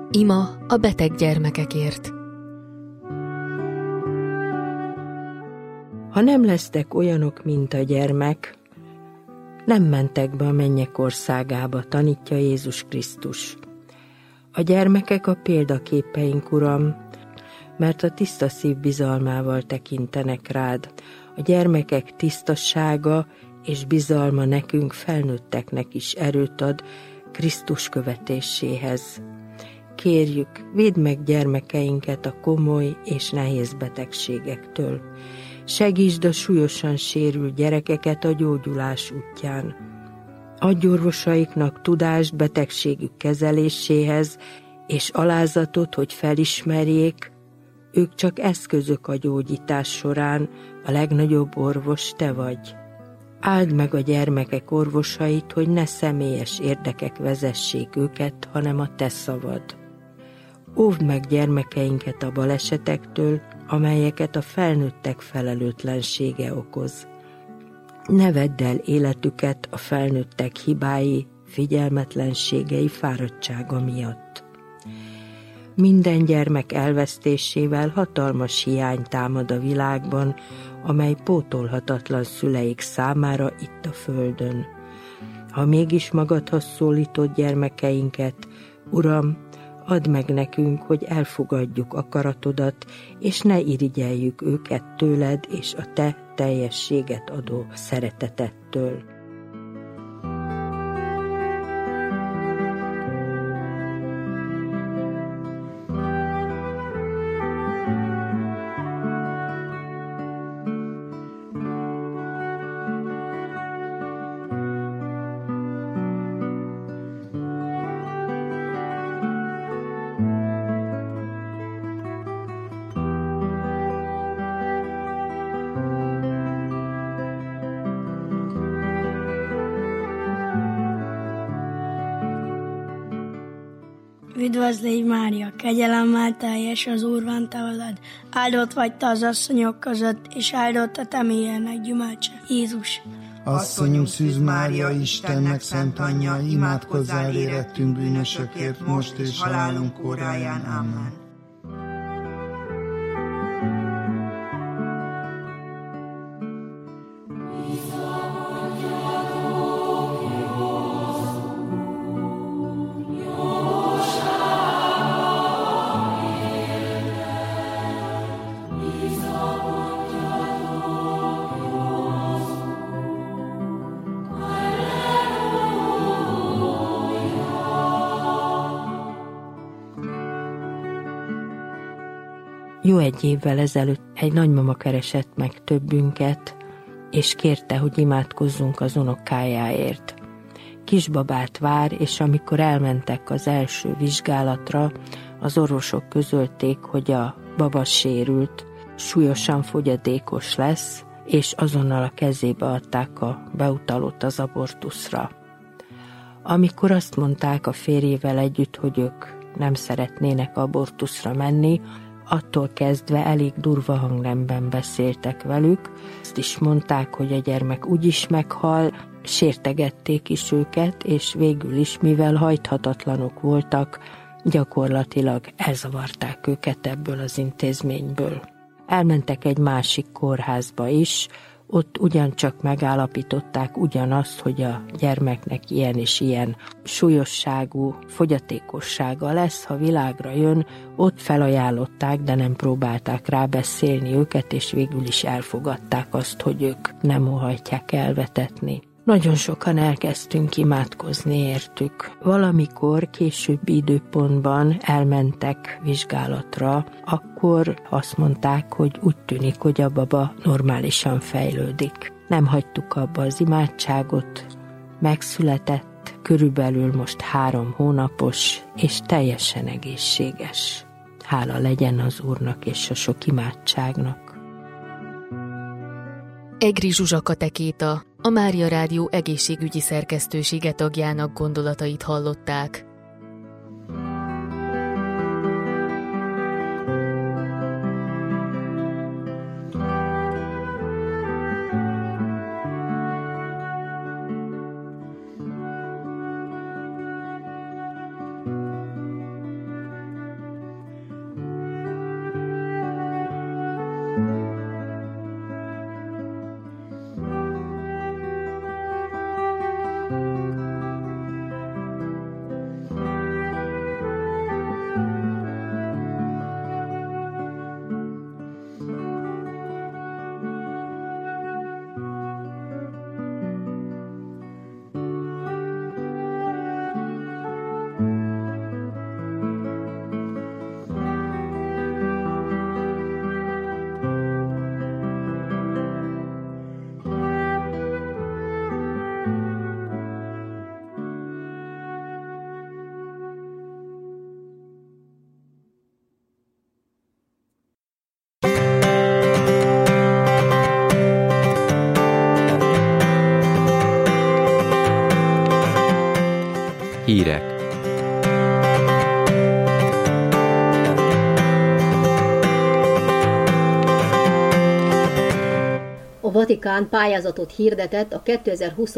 Ima a beteg gyermekekért. Ha nem lesztek olyanok, mint a gyermek, nem mentek be a mennyek országába, tanítja Jézus Krisztus. A gyermekek a példaképeink, Uram, mert a tiszta szív bizalmával tekintenek rád. A gyermekek tisztassága és bizalma nekünk, felnőtteknek is erőt ad Krisztus követéséhez. Kérjük, védd meg gyermekeinket a komoly és nehéz betegségektől. Segítsd a súlyosan sérült gyerekeket a gyógyulás útján. Adj orvosaiknak tudást betegségük kezeléséhez, és alázatot, hogy felismerjék, ők csak eszközök a gyógyítás során, a legnagyobb orvos te vagy. Áld meg a gyermekek orvosait, hogy ne személyes érdekek vezessék őket, hanem a te szavad. Óvd meg gyermekeinket a balesetektől, amelyeket a felnőttek felelőtlensége okoz. Ne vedd el életüket a felnőttek hibái, figyelmetlenségei, fáradtsága miatt. Minden gyermek elvesztésével hatalmas hiány támad a világban, amely pótolhatatlan szüleik számára itt a földön. Ha mégis magadhoz szólítod gyermekeinket, Uram, add meg nekünk, hogy elfogadjuk akaratodat, és ne irigyeljük őket tőled és a te teljességet adó szeretetettől. Üdvözlégy Mária, kegyelemmel teljes, az Úr van te veled, áldott vagy te az asszonyok között, és áldott a te mélyednek gyümölcse, Jézus. Asszonyunk Szűz Mária, Istennek szent anyja, imádkozzál érettünk bűnösökért, most és halálunk óráján. Amen. Jó egy évvel ezelőtt egy nagymama keresett meg többünket, és kérte, hogy imádkozzunk az unokájáért. Kisbabát vár, és amikor elmentek az első vizsgálatra, az orvosok közölték, hogy a baba sérült, súlyosan fogyatékos lesz, és azonnal a kezébe adták a beutalót az abortuszra. Amikor azt mondták a férjével együtt, hogy ők nem szeretnének abortuszra menni, attól kezdve elég durva hangnemben beszéltek velük. Azt is mondták, hogy a gyermek úgyis meghal, sértegették is őket, és végül is, mivel hajthatatlanok voltak, gyakorlatilag elzavarták őket ebből az intézményből. Elmentek egy másik kórházba is, ott ugyancsak megállapították ugyanazt, hogy a gyermeknek ilyen és ilyen súlyosságú fogyatékossága lesz, ha világra jön. Ott felajánlották, de nem próbálták rábeszélni őket, és végül is elfogadták azt, hogy ők nem óhajtják elvetetni. Nagyon sokan elkezdtünk imádkozni értük. Valamikor későbbi időpontban elmentek vizsgálatra, akkor azt mondták, hogy úgy tűnik, hogy a baba normálisan fejlődik. Nem hagytuk abba az imádságot, megszületett, körülbelül most 3 hónapos, és teljesen egészséges. Hála legyen az Úrnak és a sok imádságnak. Egri Zsuzsa katekéta, a Mária Rádió egészségügyi szerkesztősége tagjának gondolatait hallották. Hírek. A Vatikán pályázatot hirdetett a 2020